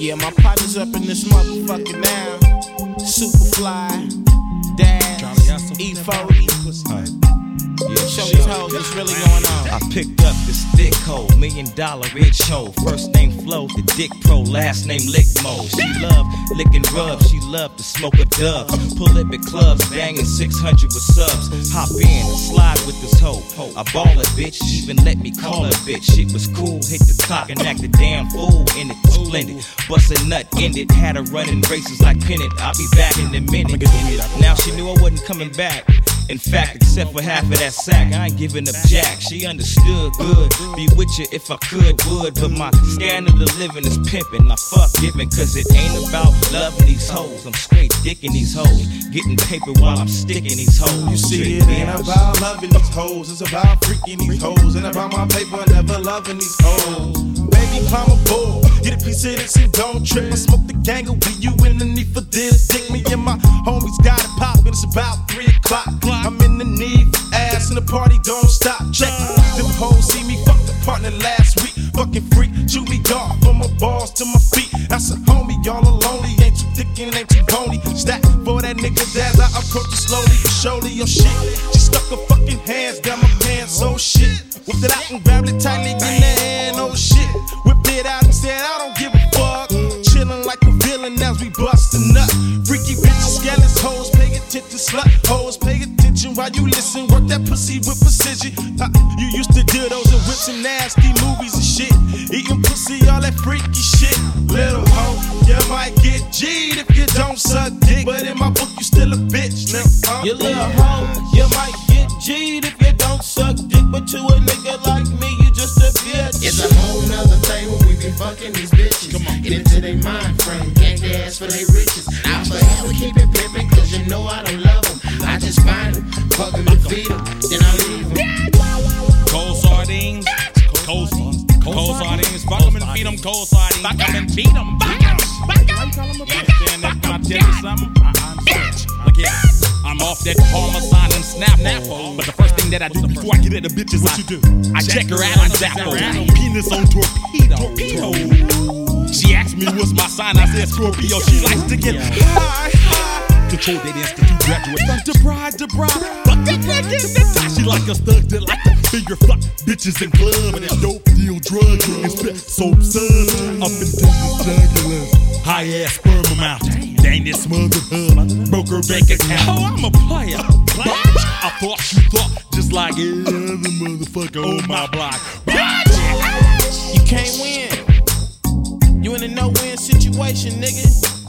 Yeah, my partner's up in this motherfucker now. Superfly, Daz, E40. Yeah, show these hoes what's really going on. I picked up this thick hoe, $1 million rich hoe. First name Flo, the dick pro, last name Lickmo. She loved licking rubs, she loved to smoke a dub. Pull up at clubs, banging 600 with subs. Hop in, slide with this hoe. I ball a bitch, she even let me call her a bitch. Shit was cool, hit the clock and act a damn fool in it. Splendid, bust a nut, ended. Had her running races like Pennant. I'll be back in a minute. Now she knew I wasn't coming back. In fact, except for half of that sack, I ain't giving up jack. She understood good, be with you if I could, would. But my standard of living is pimping. I fuck giving, cause it ain't about loving these hoes. I'm straight dicking these hoes, getting paper while I'm sticking these hoes. You see, it ain't about loving these hoes, it's about freaking these hoes. And about my paper, never loving these hoes. Baby, climb aboard, get a piece of this and don't trip. I smoke the gang with you in the need for this. Dick me and my homies got it poppin', it's about 3 o'clock. I'm in the need for ass and the party don't stop. Check it. Them hoes see me fuck the partner last week. Fucking freak, shoot me dog from my balls to my feet. That's a homie, y'all are lonely. Ain't too thick and ain't too bony. Stack for that nigga as I approach it slowly. Surely your shit. She stuck her fucking hands down my pants, oh shit. Whipped it out and grabbed it tightly in the hand, oh shit. Whipped it out and said I don't give a fuck. Chillin' like a villain as we bustin' up. Freaky bitches, scandalous hoes, pay attention, slut hoes, pay attention while you listen. Work that pussy with precision. You used to do those and whips and nasty movies and shit. Eating pussy, all that freaky shit. Little hoe, you might get G'd if you don't suck dick, but in my book you still a bitch. You little hoe, you might get G'd if you don't suck dick, but to a nigga like me, you just a bitch. It's a whole nother thing when we been fucking these bitches. Get into their mind frame, gank their ass for their riches. I'll forever keep it pimpin', cause you know I don't love them. I just find them, fuck them and feed them, then I leave them. Cold sardines, cold sardines, fuck them and feed them cold sardines. Fuck them and feed them. You understand that when I tell you something? Look here, I'm off that Parmesan and Snapple. But the first thing that I do before I get at the bitch is I check her out on Zappo. Penis on torpedo. She asked me what's my sign, I said Scorpio. She likes to get high. Control that institute graduate. DeBride. Fuck that nigga. She like a thug that like to finger fuck bitches in club and dope deal drugs and spit soap suds up into the jugular. High ass sperm amount. Dang, this smothered her. Broke her bank account. Oh, I'm a player. I thought you thought just like every other motherfucker on my block. You can't win. You in a no-win situation, nigga.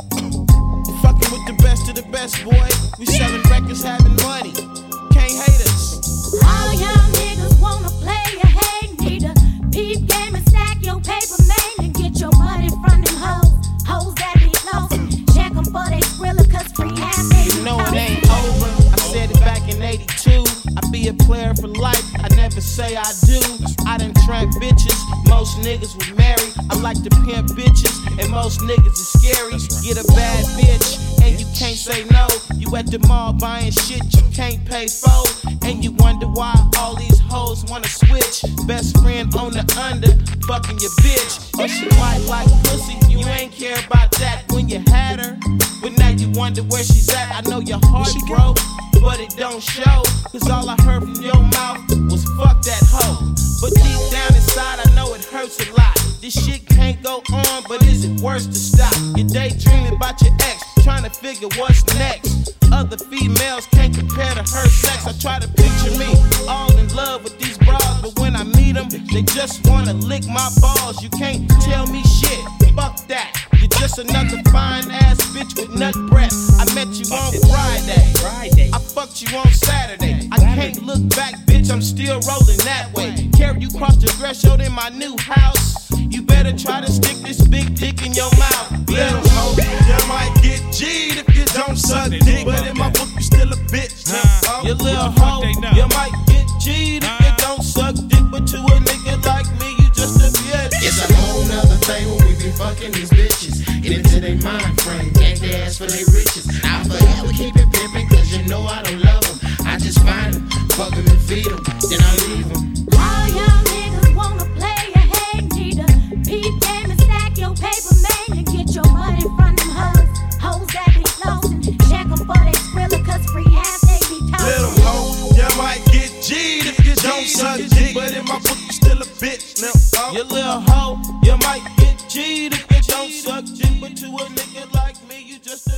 You fucking with the best of the best, boy. We selling records, having money. Can't hate us. All y'all niggas wanna play a hate, need a peep game and stack your paper, man, and get your money from them hoes. Hoes that be lost. Check them for they Skrilla, cause free ass ain't You know it ain't over. I said it back in 82. I be a player for life. I never say I do. I done trap bitches. Most niggas would marry. I like to pimp bitches, and most niggas is scary. Get a bad bitch, and you can't say no. You at the mall buying shit you can't pay for, and you wonder why all these hoes wanna switch. Best friend on the under, fucking your bitch. Oh, she might like pussy, you ain't care about that when you had her. But now you wonder where she's at. I know your heart broke, but it don't show. Cause all I heard from your mouth was fuck that hoe. But deep down inside I know it hurts a lot. This shit can't go on, but is it worse to stop? You're daydreaming about your ex, trying to figure what's next. Other females can't compare to her sex. I try to picture me all in love with these bras, but when I meet them, they just wanna lick my balls. You can't tell me shit, fuck that. You're just another fine ass bitch with nut breath. I met you on Friday. I fucked you on Saturday. I can't look back, bitch, I'm still rolling that way. Carry you cross the threshold in my new house. You better try to stick this big dick in your mouth. Little hoe, you might get G'd if you don't suck dick, but in my book you still a bitch. You little hoe, you might get G'd if you don't suck dick, but to a nigga like me, you just a bitch. It's a whole nother thing when we be fucking these bitches. Get into their mind frame, gank their ass for their riches. I'll forever keep it pimpin', cause you know I don't love them. I just find them, fuck them and feed them, then I leave them. All y'all niggas wanna play a hate, need a peep game and stack your paper, man, and get but in my book, you still a bitch. Now, you little hoe, you might get G'd if you don't suck dick, but to a nigga like me, you just a